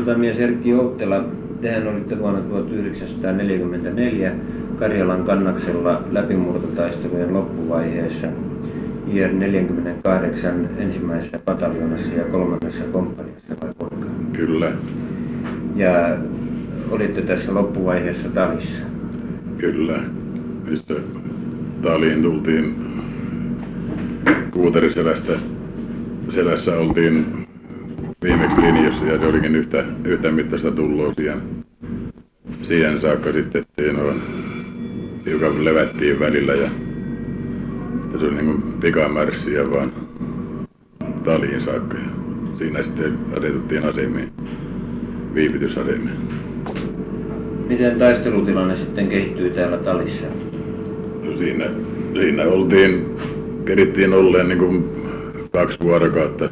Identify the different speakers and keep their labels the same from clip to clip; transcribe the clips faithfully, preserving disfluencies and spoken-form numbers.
Speaker 1: sotamies Erkki Outtela, tehän olitte vuonna tuhatyhdeksänsataaneljäkymmentäneljä Karjalan kannaksella läpimurtotaistelujen loppuvaiheessa I R neljäkymmentäkahdeksan ensimmäisessä pataljoonassa ja kolmannessa komppaniassa vai kuinka?
Speaker 2: Kyllä.
Speaker 1: Ja olitte tässä loppuvaiheessa talissa?
Speaker 2: Kyllä. Mistä taliin tultiin Kuutariselästä. Selässä oltiin viimeksi linjassa ja se olikin yhtä, yhtä mittaista tuloa siihen, siihen saakka sitten, ettei noin hiukan levättiin välillä ja, ja se oli niin kuin pikamärssiä vaan taliin saakka ja siinä sitten asetuttiin asemiin, viivytysasemiin.
Speaker 1: Miten taistelutilanne sitten kehittyi täällä talissa?
Speaker 2: No siinä, siinä oltiin, kerittiin olleen niin kuin kaksi vuorokautta,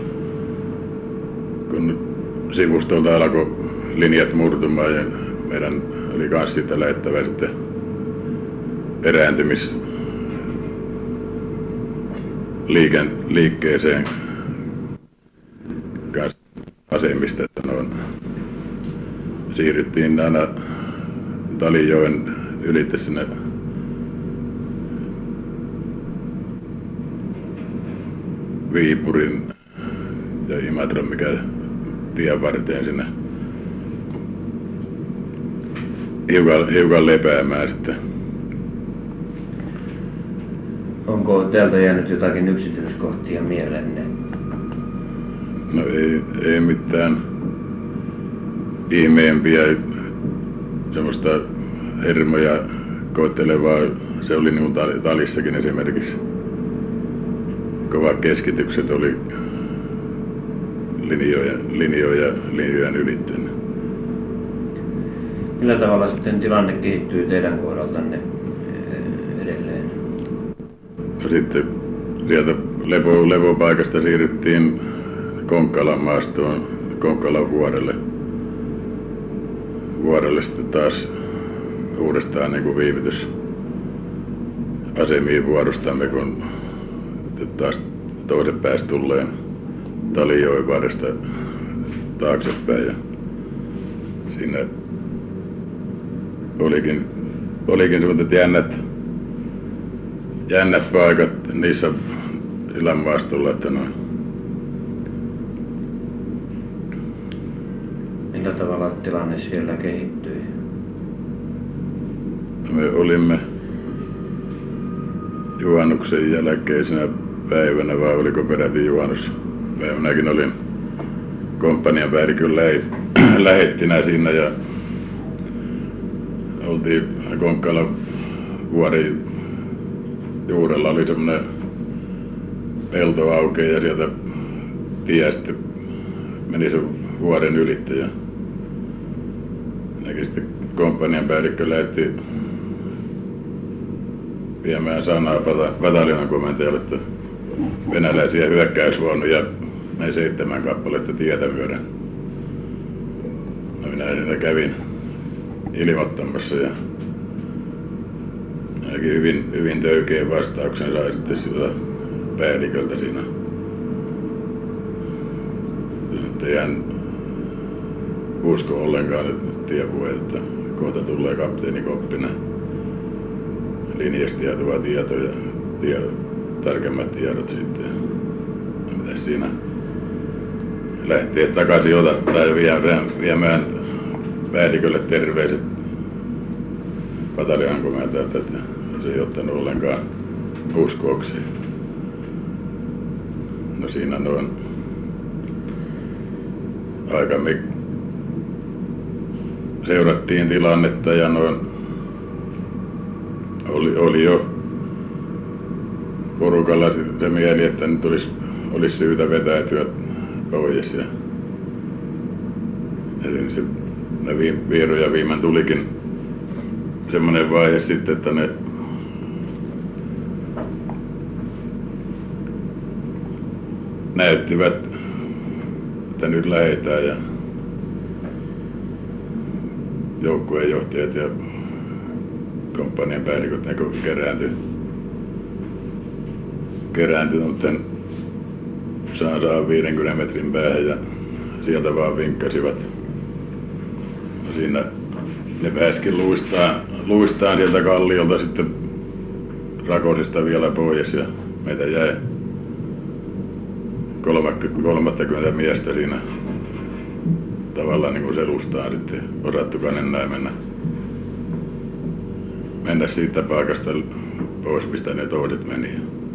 Speaker 2: kun sivustolta alkoi linjat murtumaan ja meidän oli kans siitä lähettävä sitten erääntymis liiken, liikkeeseen kans asemista, että noin siirryttiin aina Talijoen ylitse sinne Viipurin ja Imatran, mikä tien varteen sinne hiukan, hiukan lepäämään sitten.
Speaker 1: Onko täältä jäänyt jotakin yksityiskohtia mielenne?
Speaker 2: No ei, ei mitään ihmeempiä, semmoista hermoja koettelevaa. Se oli niin kuin talissakin esimerkiksi. Kovat keskitykset oli linjoja, linjoja, linjojen ylitteen.
Speaker 1: Millä tavalla sitten tilanne kehittyy teidän kohdaltanne edelleen?
Speaker 2: No sitten sieltä levo, levopaikasta siirryttiin Konkkalan maastoon, Konkkalan vuorelle. Vuorelle sitten taas uudestaan niin kuin viivytys asemiin vuorostamme, kun taas toisen päästä tulleen Talijoen varresta taaksepäin ja siinä olikin, olikin sellaiset jännät, jännät paikat niissä ilmanvaastolla, että noin.
Speaker 1: Millä tavalla tilanne siellä kehittyi?
Speaker 2: Me olimme juhannuksen jälkeisenä päivänä, vai oliko peräti juhannuspäivänäkin, olin komppanian päällikön lähettinä siinä ja oltiin Konkkalan vuoren juurella, oli semmoinen pelto aukeaa ja sieltä tie sitten meni sen vuoren ylitte ja näki sitten komppanian päällikkö lähetti viemään sanaa pataljoonan komentajalle, että venäläisiä hyökkäysvaunuja näin seitsemän kappaletta tietä myöden. No minä siinä kävin ilmoittamassa ja ainakin hyvin, hyvin töykeän vastauksen sai sitten sillä päälliköltä siinä. Sitten hän usko ollenkaan, että tiepuhe, että kohta tulee kapteeni Koppina linjasta ja tuo tietoja, tiedot, tarkemmat tiedot sitten. Mitäs siinä lähtee takaisin otattaa ja viemään, viemään päällikölle terveiset pataljoonan komentajalta, että se ei ottanut ollenkaan uskoksi. No siinä noin aika me seurattiin tilannetta ja noin oli, oli jo porukalla se mieli, että nyt olisi, olisi syytä vetäytyä pois. Ja, ja se, ne Viiru ja Viimän tulikin semmoinen vaihe sitten, että ne näyttivät, että nyt lähdetään ja joukkueenjohtajat ja komppanian päälliköt ne kerääntyi, kerääntyi noiden saa viidenkymmenen metrin päähän ja sieltä vaan vinkkasivat. Siinä ne pääskin luistaan, luistaan sieltä kalliolta sitten Rakosista vielä pois ja meitä jäi kolmattakymmentä miestä siinä tavallaan niin kuin selustaan sitten. Osattukaan enää mennä, mennä siitä paikasta pois, mistä ne toiset meni.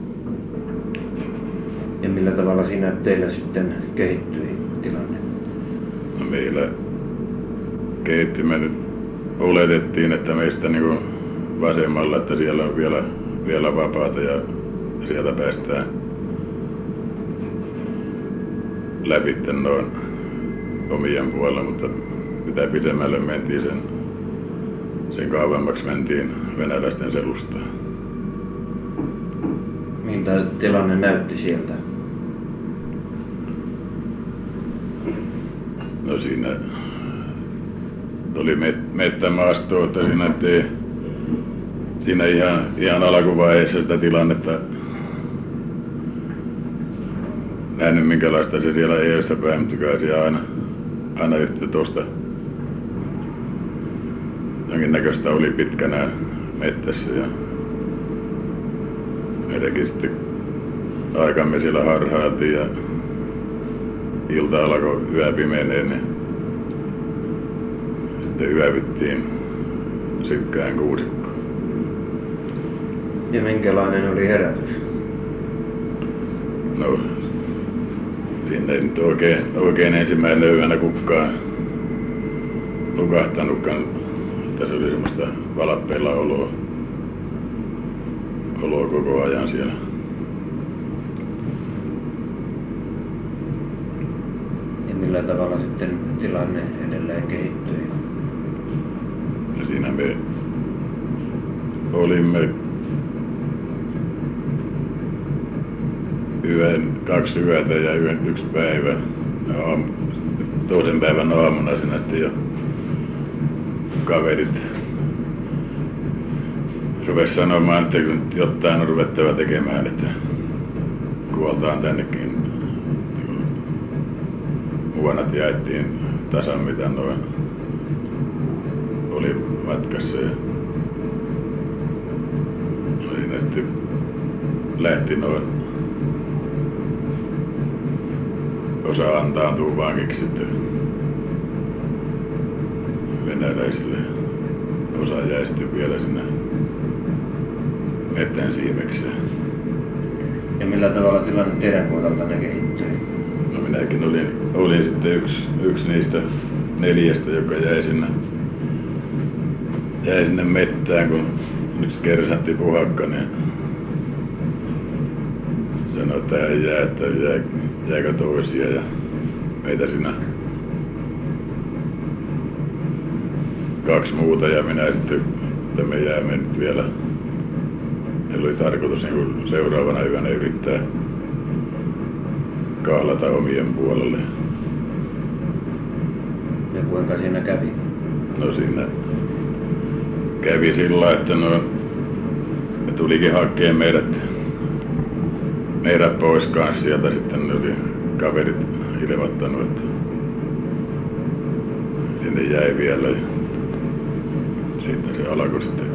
Speaker 1: Ja millä tavalla siinä teillä sitten kehittyi tilanne?
Speaker 2: No meillä kehitti, me nyt oletettiin, että meistä niin kuin vasemmalla, että siellä on vielä, vielä vapaata ja sieltä päästään läpi noin omien puolella, mutta mitä pitemmälle mentiin, sen, sen kauemmaksi mentiin venäläisten selustaan.
Speaker 1: Miltä tilanne näytti sieltä?
Speaker 2: No siinä oli met, mettämaastoa, että siinä, ettei, siinä ihan, ihan alkuvaiheessa sitä tilannetta nähnyt minkälaista se siellä edessä päin, mutta kyllä siellä aina, aina yhtä tuosta jonkinnäköistä oli pitkänä mettässä ja meidänkin sitten aikamme siellä harhailtiin ja ilta alkoi yö pimenee, niin sitten yövyttiin synkkään kuusikkoon.
Speaker 1: Ja minkälainen oli herätys?
Speaker 2: No, siinä ei nyt oikein, oikein ensimmäinen yönä kukaan nukahtanutkaan. Tässä oli semmoista valappeilla oloa, oloa koko ajan siellä.
Speaker 1: Ja millä tavalla sitten tilanne edelleen kehittyi?
Speaker 2: Ja siinä me olimme yhden, kaksi yötä ja yhden, yksi päivä. Ja toisen päivän aamuna siinä sitten jo kaverit rupesi sanomaan, että kun jotain on ruvettava tekemään, että kuoltaan tännekin. Huonot jaettiin tasan mitä noin oli matkassa ja siinä sitten lähti noin osa antaantuu vankiksi sitten venäläisille. Osa jäi sitten vielä sinne metsän siimekseen.
Speaker 1: Ja millä tavalla tilanne teidän kohdaltanne kehittyi?
Speaker 2: No minäkin olin, olin sitten yksi, yksi niistä neljästä, joka jäi sinne, jäi sinne mettään, kun yksi kersantti Puhakka, niin sanoi, että hän jää, että jää, jääkö toisia ja meitä siinä kaksi muuta ja minä sitten, että me jäämme nyt vielä. Meillä oli tarkoitus niin seuraavana yönä yrittää kahlata omien puolelle.
Speaker 1: Ja kuinka siinä kävi?
Speaker 2: No siinä kävi sillä, että no, ne tulikin hakemaan meidät, meidät pois kanssa sieltä. Sitten ne oli kaverit ilmoittanut, että sinne jäi vielä. Ja siitä se alkoi sitten.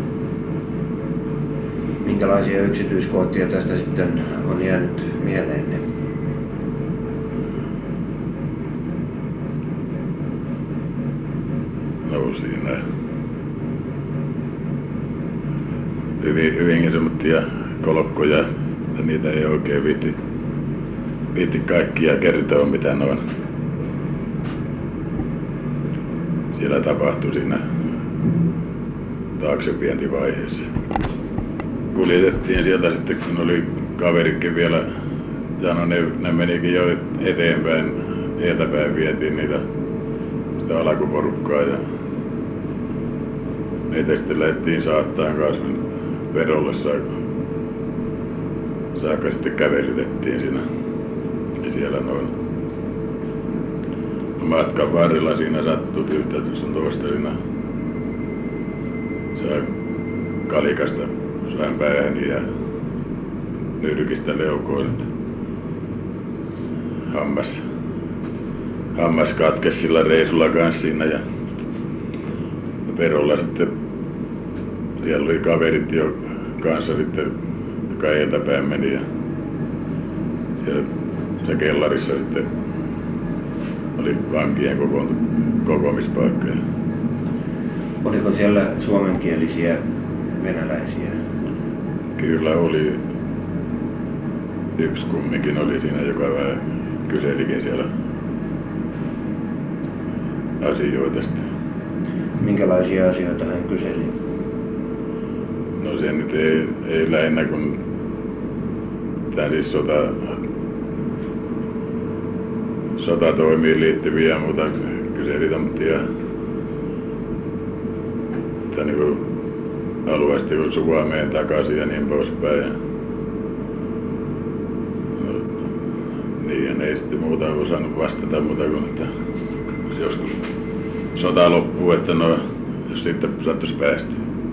Speaker 1: Minkälaisia yksityiskohtia tästä sitten on jäänyt mieleenne?
Speaker 2: No siinä hyvin, hyvinkin semmoisia kolkkoja, ja niitä ei oikein viitti, viitti kaikkia kertoa, mitä ne on. Siellä tapahtui siinä taaksevientivaiheessa. Kuljetettiin sieltä sitten, kun oli kaverikin vielä, ja no ne, ne menikin jo eteenpäin, edeltäpäin vietiin niitä, sitä alkuporukkaa ja meitä sitten lähdettiin saattaan kanssa verolle saakka, saakka sitten kävelytettiin siinä ja siellä noin matkan varrella siinä sattui yhtä sun toista siinä sai kalikasta sain päähäni ja nyrkistä leukoon, että hammas, hammas katkesi sillä reissulla kanssa siinä ja Perolla sitten siellä oli kaverit jo kanssa sitten, joka edeltäpäin meni ja siellä se kellarissa sitten oli vankien kokoontu, kokoamispaikka.
Speaker 1: Oliko siellä suomenkielisiä venäläisiä?
Speaker 2: Kyllä oli. Yksi kumminkin oli siinä, joka vähän kyselikin siellä asioita sitten.
Speaker 1: Minkälaisia asioita hän kyseli?
Speaker 2: No se nyt ei, ei lähinnä kun tää siis sota, sotatoimiin liittyviä muuta kyseli tämmöisiä että niinku alueesti kun Suomeen takaisin ja niin poispäin. No, niin ei sitten muuta osannut vastata muuta kuin että jos joskus sota loppuu, että no jos sitten sattuisi päästä.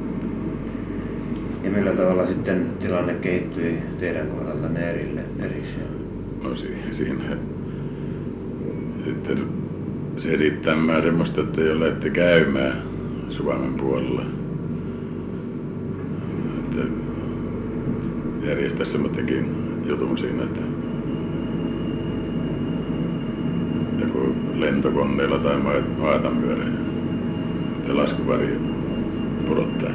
Speaker 1: Ja millä tavalla sitten tilanne kehittyi teidän kohdallanne erille, erikseen?
Speaker 2: No si- siinä sitten se esittämään semmoista, että ei ole lähdette käymään Suomen puolella. Että järjestä semmoisenkin jutun siinä, että joku lentokoneella tai maata myöden ja laskuvari pudottaa.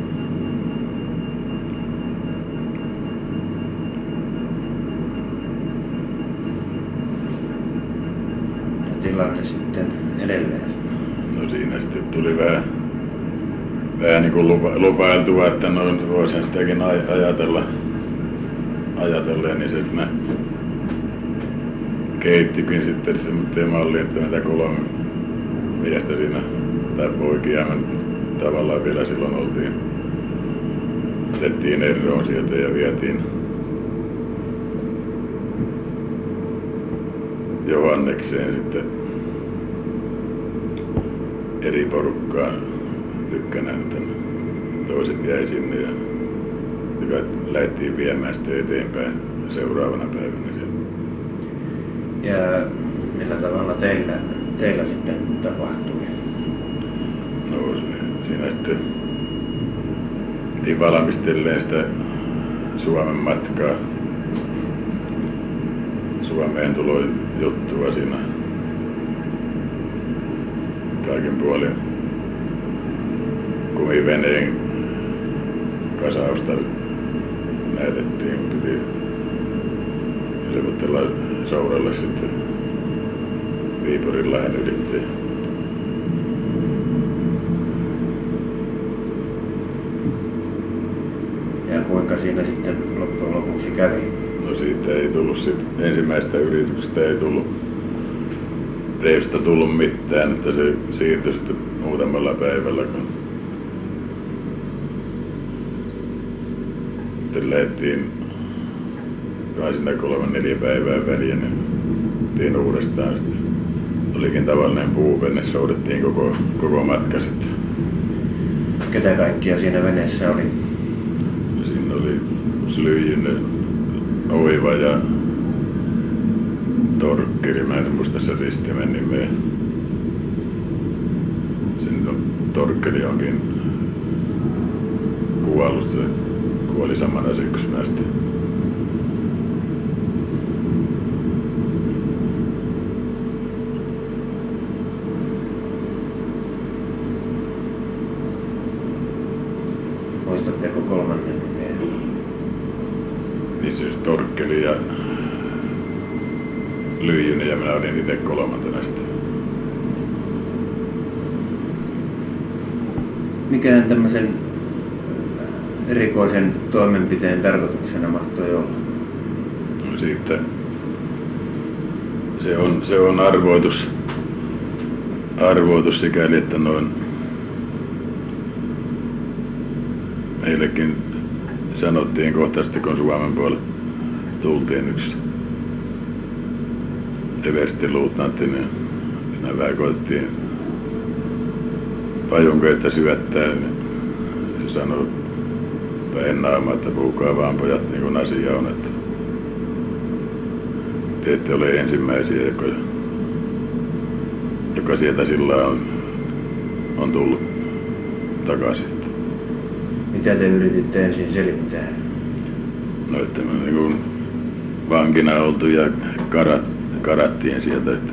Speaker 1: Tilanne sitten edelleen?
Speaker 2: No siinä sitten tuli vähän, vähän niin kuin lupa, lupailtua, että noin voisin sitäkin aj- ajatella, ajatellen, niin se mä keittikin sitten semmoinen malli, että näitä kolme miestä siinä, tai poikia mä tavallaan vielä silloin oltiin, otettiin eroon sieltä ja vietiin Johannekseen sitten eri porukkaan tykkänään, että toiset jäi sinne ja lähdettiin viemään sitten eteenpäin seuraavana päivänä siellä.
Speaker 1: Ja millä tavalla teillä, teillä sitten tapahtui?
Speaker 2: No siinä sitten piti valmistelleen sitä Suomen matkaa. Suomeen tulo juttua siinä kaikin puolin kumiveneen kasausta näytettiin, mutta piti semmoitella soudella sitten Viipurinlahden ylitteen.
Speaker 1: Ja kuinka siinä sitten loppujen lopuksi kävi?
Speaker 2: No siitä ei tullut sit, ensimmäisestä yrityksestä ei tullut reistä tullut mitään, että se siirtyi sitten muutamalla päivällä, kun sitten lähdettiin kai siinä kolme neljä päivää väliä, niin tehtiin uudestaan sitten. Olikin tavallinen puuvene, soudettiin koko, koko matka sitten.
Speaker 1: Ketä kaikkia siinä veneessä oli?
Speaker 2: Siinä oli Slyijynen, Oiva ja Torkkeri, mä en muista se ristimen nimeä. Siinä on Torkkeri onkin kuollut, se kuoli samana syksynä sitten.
Speaker 1: Muistatteko kolmannen nimeä?
Speaker 2: Niin siis Torkkeli ja Lyijynen ja minä olin itse kolmantena sitten.
Speaker 1: Mikään tämmöisen erikoisen toimenpiteen tarkoituksena mahtoi olla?
Speaker 2: No siitä se on, se on arvoitus, arvoitus sikäli, että noin meillekin sanottiin kohtaisesti, kun Suomen puolelle tultiin yksi everstiluutnantti, niin siinä vähän koettiin pajunkeita syöttää, niin se sanoi päin naamaa, että puhukaa vaan pojat niin kuin asia on, että te ette ole ensimmäisiä, jotka joka sieltä sillä on, on tullut takaisin.
Speaker 1: Mitä te yrititte ensin selittää?
Speaker 2: No, että me niin kuin vankina oltu ja karat, karattiin sieltä. Että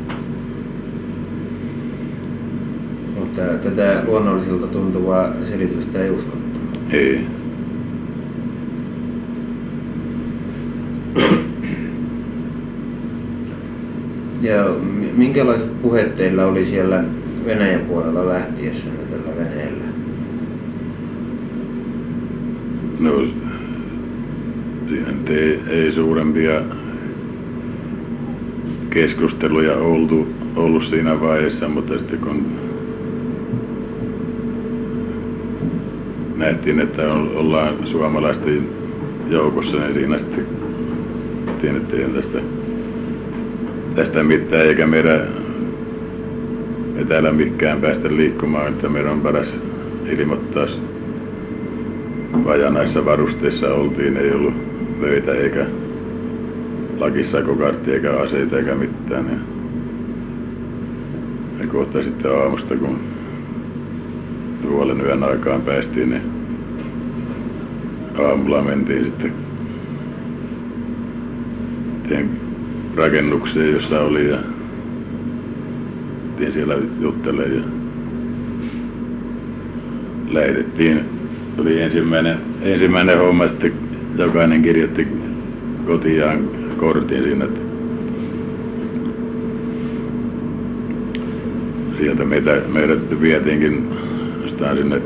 Speaker 1: Mutta tätä luonnolliselta tuntuvaa selitystä ei uskottu.
Speaker 2: ei.
Speaker 1: Ja m- minkälaiset puheet teillä oli siellä Venäjän puolella lähtiessänne tällä veneellä?
Speaker 2: No, siinä nyt ei, ei suurempia keskusteluja oltu, ollut siinä vaiheessa, mutta sitten kun nähtiin, että ollaan suomalaisten joukossa, niin siinä sitten tiedettiin tästä, tästä mitään, eikä meidän me täällä mikään päästä liikkumaan, että meidän on paras ilmoittaa vajanaissa varusteissa oltiin, ei ollut vöitä eikä lakissakokarttia eikä aseita eikä mitään. Ja, ja kohta sitten aamusta, kun puolen yön aikaan päästiin, niin aamulla mentiin sitten rakennukseen, jossa oli, ja tien siellä juttelemaan ja lähetettiin. Oli ensimmäinen, ensimmäinen homma, sitten jokainen kirjoitti kotiaan kortin siinä, että sieltä meitä, meidät sitten vietiinkin jostain sinne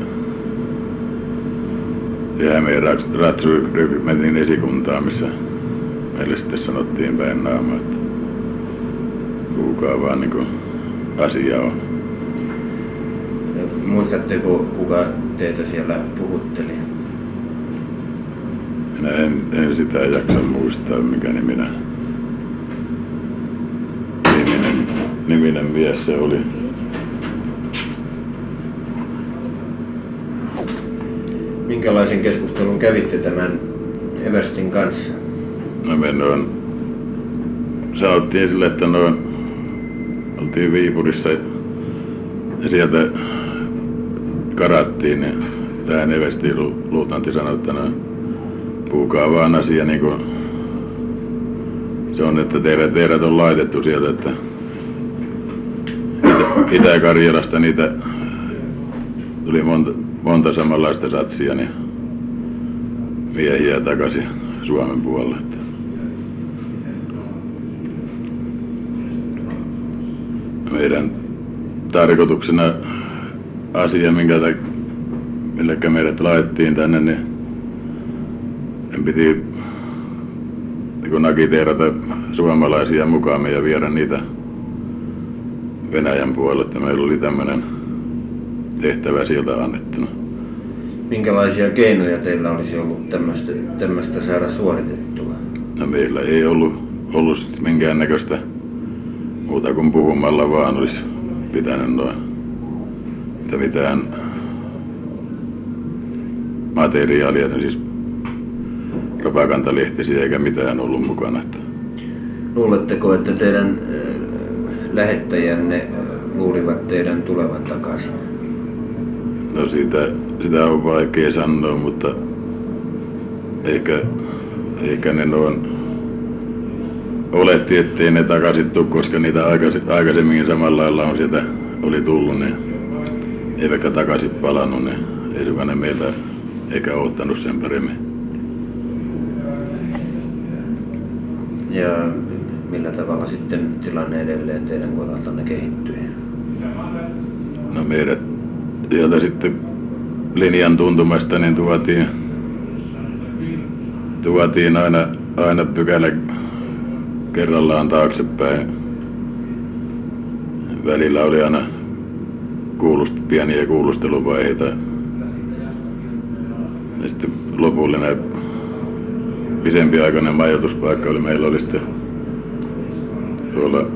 Speaker 2: Hämeen ratsuryhmän esikuntaan, missä meille sitten sanottiin päin naamaa, että kuulkaa vaan niin kuin asia on.
Speaker 1: Muistatteko, kuka teitä siellä puhutteli?
Speaker 2: Minä en, en sitä jaksa muistaa, mikä niminen, niminen, niminen mies se oli.
Speaker 1: Minkälaisen keskustelun kävitte tämän everstin kanssa?
Speaker 2: No me noin, sanottiin sille, että noin, oltiin Viipurissa ja sieltä karattiin, niin tähän everstiin luutnantti sanoi, että no, puhukaa vaan asia niin kuin se on, että teidät, teidät on laitettu sieltä, että Itä-Karjalasta niitä tuli monta, monta samanlaista satsia, niin miehiä takaisin Suomen puolelle. Meidän tarkoituksena asia, minkä millekä meidät laitettiin tänne, niin en piti niin nakiteerata suomalaisia mukaan ja viedä niitä Venäjän puolelle, että meillä oli tämmöinen tehtävä sieltä annettuna.
Speaker 1: Minkälaisia keinoja teillä olisi ollut tämmöistä, tämmöistä saada suoritettua?
Speaker 2: No meillä ei ollut, ollut minkäännäköistä muuta kuin puhumalla vaan olisi pitänyt noin, että mitään materiaalia, siis propagandalehtisiä eikä mitään ollut mukana.
Speaker 1: Luuletteko, että teidän äh, lähettäjänne äh, luulivat teidän tulevan takaisin?
Speaker 2: No siitä, sitä on vaikea sanoa, mutta eikä, eikä ne noin oletti, ettei ne takaisin tule, koska niitä aikaisemminkin samalla lailla on sieltä oli tullut, niin eivätkä takaisin palannut, niin ei sukaan ne meiltä eikä odottanut sen paremmin.
Speaker 1: Ja millä tavalla sitten tilanne edelleen teidän kohdaltanne kehittyi?
Speaker 2: No meidät sieltä sitten linjan tuntumasta niin tuotiin, tuotiin aina, aina pykälä kerrallaan taaksepäin. Välillä oli aina kuulust, pieniä kuulusteluvaiheita. Ja sitten lopullinen pisempiaikainen majoituspaikka oli, meillä oli sitten tuolla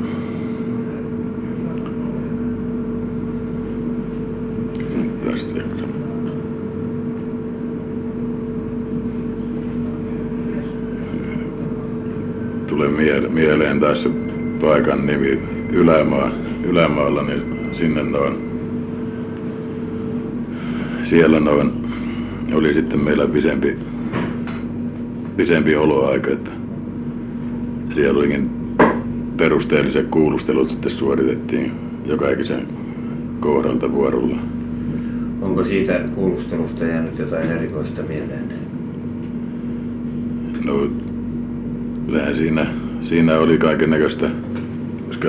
Speaker 2: tästä tulee mieleen taas se paikan nimi Ylämaa, Ylämaalla, niin sinne noin, siellä noin oli sitten meillä pisempi, pisempi oloaika, että siellä olikin perusteelliset kuulustelut sitten suoritettiin joka ikisen kohdalta vuorolla.
Speaker 1: Onko siitä kuulustelusta jäänyt jotain erikoista mieleen?
Speaker 2: No, kyllähän siinä, siinä oli kaikennäköistä, koska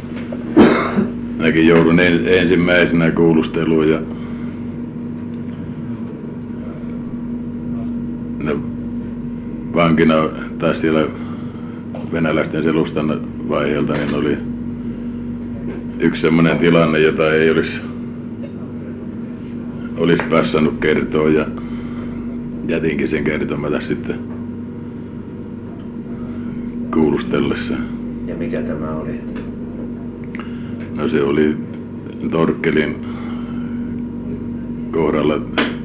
Speaker 2: mäkin joudun ensimmäisenä kuulusteluun ja no, vankina tai siellä venäläisten selustan vaiheelta niin oli yksi semmoinen tilanne, jota ei olisi, olisi passannut kertoa ja jätinkin sen kertomatta sitten kuulustellessa.
Speaker 1: Ja mikä tämä oli?
Speaker 2: No se oli Torkkelin kohdalla,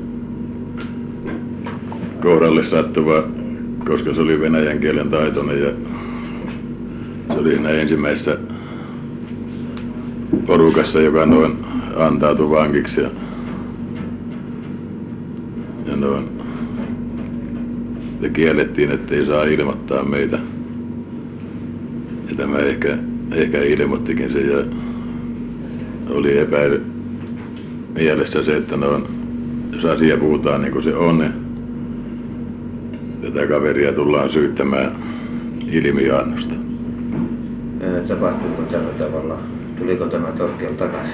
Speaker 2: kohdalle sattuva, koska se oli venäjän kielen taitoinen ja se oli siinä ensimmäisessä porukassa, joka noin antautui vankiksi ja, ja noin ja kiellettiin, ettei saa ilmoittaa meitä. Ja tämä ehkä, ehkä ilmoittikin se ja oli epäily mielessä se, että noin, jos asia puhutaan niin kuin se on, niin tätä kaveria tullaan syyttämään ilmiannosta.
Speaker 1: Tapahtuiko tällä tavalla? Tuliko tämä Torkkel takaisin?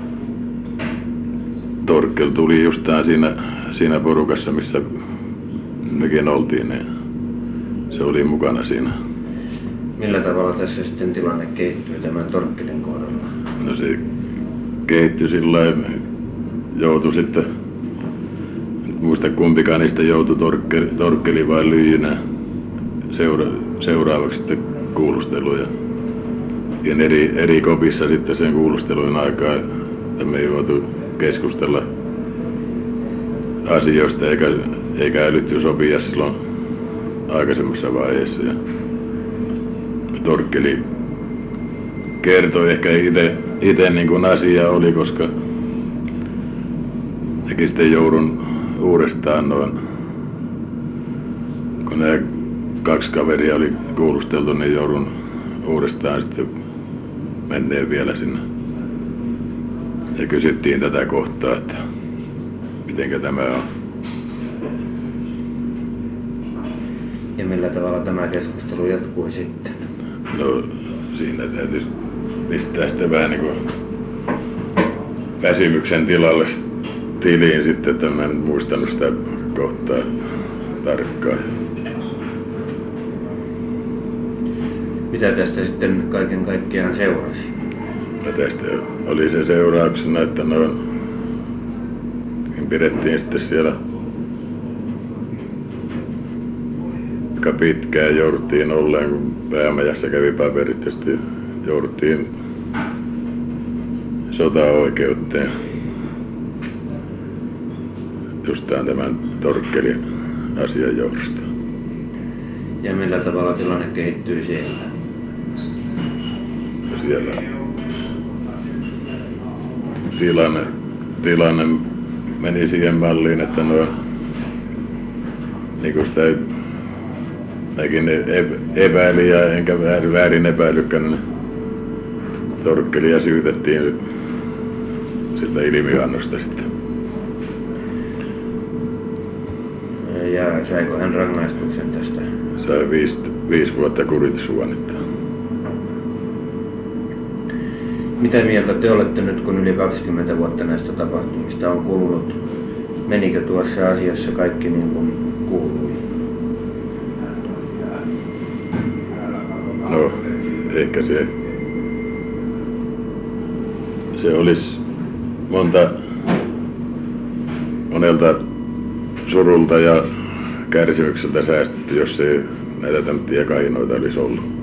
Speaker 2: Torkkel tuli justaan siinä, siinä porukassa, missä mekin oltiin, niin se oli mukana siinä.
Speaker 1: Millä tavalla tässä sitten tilanne kehittyi tämän Torkkelin kohdalla?
Speaker 2: No se kehittyi sillä lailla, joutui sitten, en muista kumpikaan niistä joutui Torkkeli, Torkkeli vai Lyijynä seura, seuraavaksi sitten kuulusteluja. Ja eri, eri kopissa sitten sen kuulustelujen aikaa, että me ei voitu keskustella asioista eikä, eikä älytty sopia silloin aikaisemmassa vaiheessa. Ja Torkkeli kertoi ehkä itse, itse niin kuin asia oli, koska nekin sitten joudun uudestaan noin, kun nämä kaksi kaveria oli kuulusteltu, niin joudun uudestaan sitten menneen vielä sinne. Ja kysyttiin tätä kohtaa, että mitenkä tämä on.
Speaker 1: Ja millä tavalla tämä keskustelu jatkui sitten?
Speaker 2: No siinä täytyisi pistää sitten vähän niin kuin väsymyksen tilalle tiliin sitten, että mä en muistanut sitä kohtaa tarkkaan.
Speaker 1: Mitä tästä sitten kaiken kaikkiaan seurasi?
Speaker 2: No tästä oli se seurauksena, että noin pidettiin sitten siellä aika pitkään, jouduttiin olleen, kun Päämajassa kävi paperit ja sitten jouduttiin sotaoikeuteen justaan tämän Torkkelin asian johdosta.
Speaker 1: Ja millä tavalla tilanne kehittyi siellä?
Speaker 2: Siellä tilanne, tilanne meni siihen malliin, että noin, niin kuin sitä mäkin epäili ja enkä väärin epäilykään, niin Torkkelia syytettiin siltä ilmiannosta sitten.
Speaker 1: Ja saiko hän rangaistuksen tästä?
Speaker 2: Sai viisi, viisi vuotta kuritushuonetta.
Speaker 1: Mitä mieltä te olette nyt, kun yli kaksikymmentä vuotta näistä tapahtumista on kulunut? Menikö tuossa asiassa kaikki niin kuin kuului?
Speaker 2: No, ehkä se, se olisi monta, monelta surulta ja kärsimykseltä säästetty, jos ei näitä tämmöisiä kainoita olisi ollut.